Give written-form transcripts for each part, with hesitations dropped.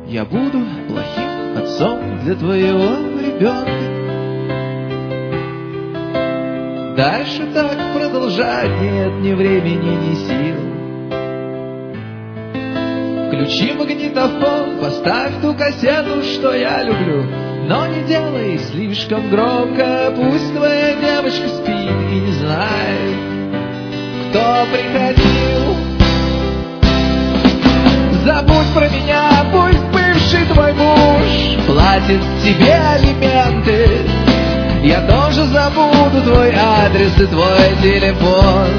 Я буду плохим отцом для твоего ребенка. Дальше так продолжать нет ни времени, ни сил. Включи магнитофон, поставь ту кассету, что я люблю. Но не делай слишком громко, пусть твоя девочка спит и не знает, кто приходил. Забудь про меня, пусть бывший твой муж платит тебе алименты. Я тоже забуду твой адрес и твой телефон.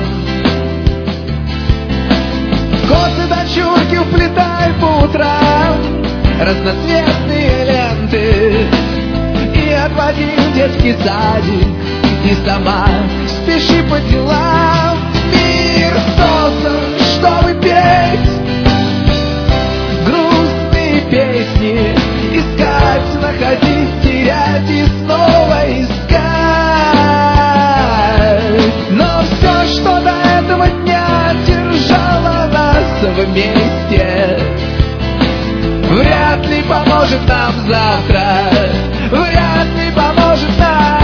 Косы дочурки вплетай по утрам разноцветные ленты и отводи в детский садик, и сама спеши по делам. Мир создан, чтобы петь грустные песни, искать, находить, терять и снова искать. Но все, что до этого дня держало нас вместе, вряд ли поможет нам завтра, вряд ли поможет нам.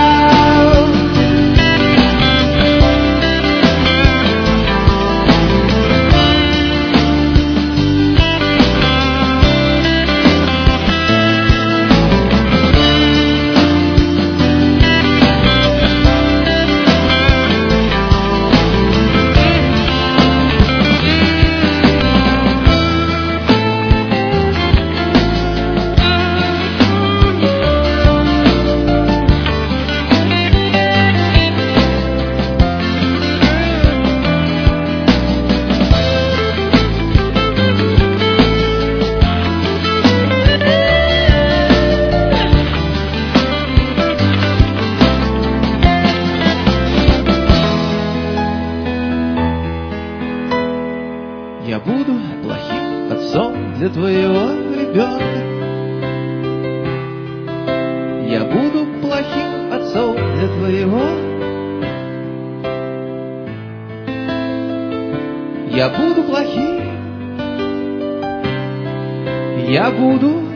Я буду плохим отцом для твоего ребенка. Я буду плохим отцом для твоего. Я буду плохим. Я буду